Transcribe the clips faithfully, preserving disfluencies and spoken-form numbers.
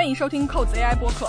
欢迎收听扣子 A I 播客。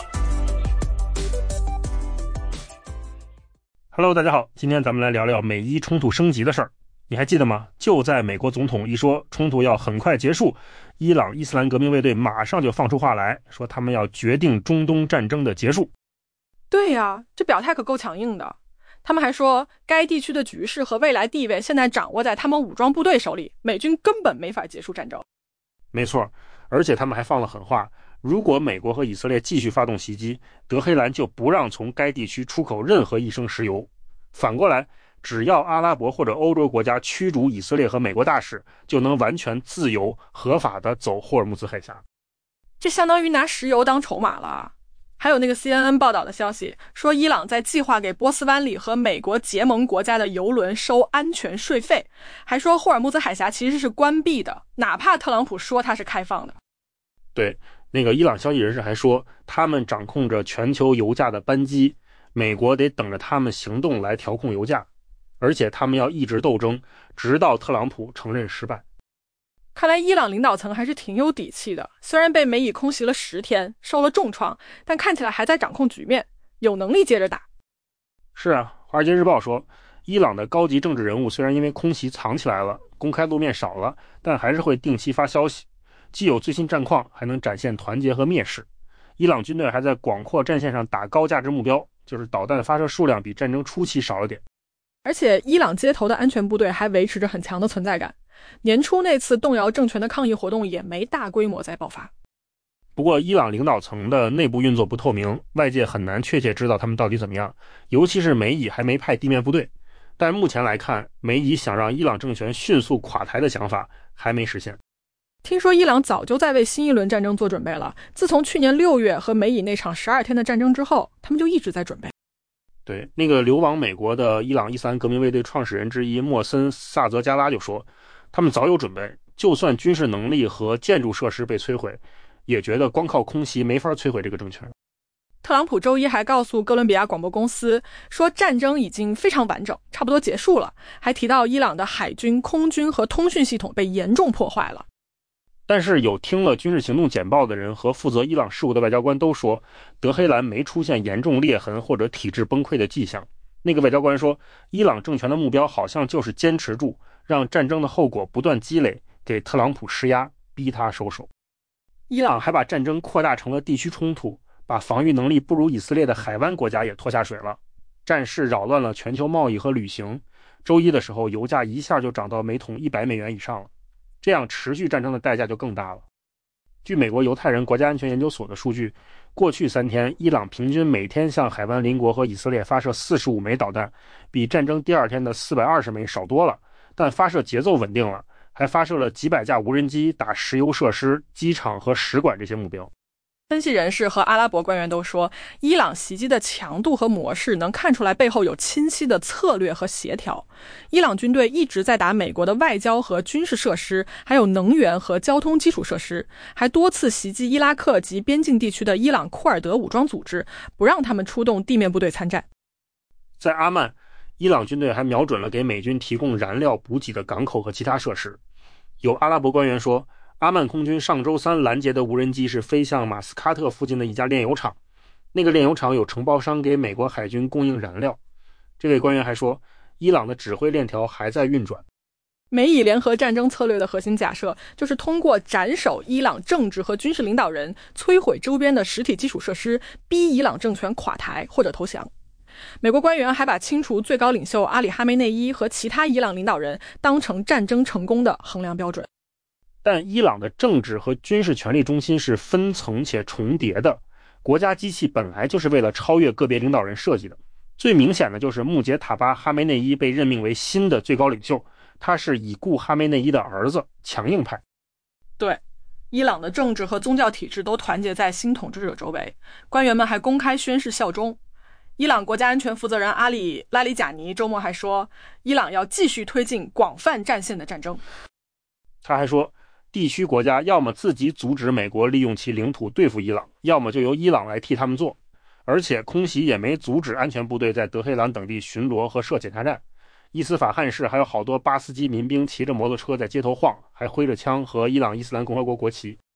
Hello， 大家好，今天咱们来聊聊美伊冲突升级的事儿。你还记得吗？就在美国总统一说冲突要很快结束，伊朗伊斯兰革命卫队马上就放出话来说，他们要决定中东战争的结束。 对呀、啊，这表态可够强硬的。他们还说，该地区的局势和未来地位现在掌握在他们武装部队手里，美军根本没法结束战争。 没错，而且他们还放了狠话，如果美国和以色列继续发动袭击，德黑兰就不让从该地区出口任何一升石油。反过来，只要阿拉伯或者欧洲国家驱逐以色列和美国大使，就能完全自由合法的走霍尔木兹海峡。 这相当于拿石油当筹码了。还有那个 C N N 报道的消息说，伊朗在计划给波斯湾里和美国结盟国家的油轮收安全税费，还说霍尔木兹海峡其实是关闭的，哪怕特朗普说它是开放的。 对，那个伊朗消息人士还说，他们掌控着全球油价的扳机，美国得等着他们行动来调控油价，而且他们要一直斗争，直到特朗普承认失败。 看来伊朗领导层还是挺有底气的，虽然被美以空袭了十天，受了重创，但看起来还在掌控局面，有能力接着打。 是啊，华尔街日报说，伊朗的高级政治人物虽然因为空袭藏起来了，公开露面少了，但还是会定期发消息，既有最新战况，还能展现团结和蔑视。伊朗军队还在广阔战线上打高价值目标，就是导弹发射数量比战争初期少了点。 而且伊朗街头的安全部队还维持着很强的存在感，年初那次动摇政权的抗议活动也没大规模再爆发。 不过伊朗领导层的内部运作不透明，外界很难确切知道他们到底怎么样，尤其是美以还没派地面部队。但目前来看，美以想让伊朗政权迅速垮台的想法还没实现。 听说伊朗早就在为新一轮战争做准备了，自从去年六月和美以那场十二天的战争之后，他们就一直在准备。 对，那个流亡美国的伊朗伊斯兰革命卫队创始人之一莫森萨泽加拉就说，他们早有准备，就算军事能力和建筑设施被摧毁，也觉得光靠空袭没法摧毁这个政权。 特朗普周一还告诉哥伦比亚广播公司说，战争已经非常完整，差不多结束了，还提到伊朗的海军、空军和通讯系统被严重破坏了。 但是有听了军事行动简报的人和负责伊朗事务的外交官都说，德黑兰没出现严重裂痕或者体制崩溃的迹象。那个外交官说，伊朗政权的目标好像就是坚持住，让战争的后果不断积累，给特朗普施压，逼他收手。伊朗还把战争扩大成了地区冲突，把防御能力不如以色列的海湾国家也拖下水了。战事扰乱了全球贸易和旅行，周一的时候油价一下就涨到每桶一百美元以上了。这样持续战争的代价就更大了。据美国犹太人国家安全研究所的数据，过去三天伊朗平均每天向海湾邻国和以色列发射四十五枚导弹，比战争第二天的四百二十枚少多了，但发射节奏稳定了，还发射了几百架无人机打石油设施、机场和使馆这些目标。 分析人士和阿拉伯官员都说，伊朗袭击的强度和模式能看出来背后有清晰的策略和协调。伊朗军队一直在打美国的外交和军事设施，还有能源和交通基础设施，还多次袭击伊拉克及边境地区的伊朗库尔德武装组织，不让他们出动地面部队参战。 在阿曼，伊朗军队还瞄准了给美军提供燃料补给的港口和其他设施。有阿拉伯官员说，阿曼空军上周三拦截的无人机是飞向马斯喀特附近的一家炼油厂，那个炼油厂有承包商给美国海军供应燃料。这位官员还说，伊朗的指挥链条还在运转。 美以联合战争策略的核心假设就是通过斩首伊朗政治和军事领导人，摧毁周边的实体基础设施，逼伊朗政权垮台或者投降。美国官员还把清除最高领袖阿里哈梅内伊和其他伊朗领导人当成战争成功的衡量标准。 但伊朗的政治和军事权力中心是分层且重叠的，国家机器本来就是为了超越个别领导人设计的。最明显的就是穆杰塔巴·哈梅内伊被任命为新的最高领袖，他是已故哈梅内伊的儿子，强硬派。 对，伊朗的政治和宗教体制都团结在新统治者周围，官员们还公开宣誓效忠。伊朗国家安全负责人阿里拉里贾尼周末还说，伊朗要继续推进广泛战线的战争。 他还说，地区国家要么自己阻止美国利用其领土对付伊朗，要么就由伊朗来替他们做。而且空袭也没阻止安全部队在德黑兰等地巡逻和设检查站。伊斯法罕市还有好多巴斯基民兵骑着摩托车在街头晃，还挥着枪和伊朗伊斯兰共和国国旗。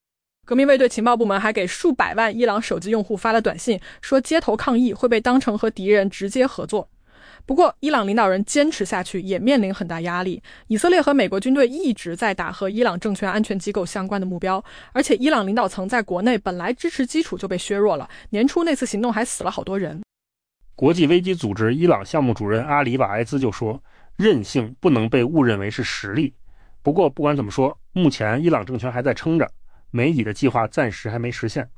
革命卫队情报部门还给数百万伊朗手机用户发了短信，说街头抗议会被当成和敌人直接合作。不过伊朗领导人坚持下去也面临很大压力，以色列和美国军队一直在打和伊朗政权安全机构相关的目标，而且伊朗领导层在国内本来支持基础就被削弱了，年初那次行动还死了好多人。 国际危机组织伊朗项目主任阿里瓦埃兹就说，韧性不能被误认为是实力。不过不管怎么说，目前伊朗政权还在撑着，梅以的计划暂时还没实现。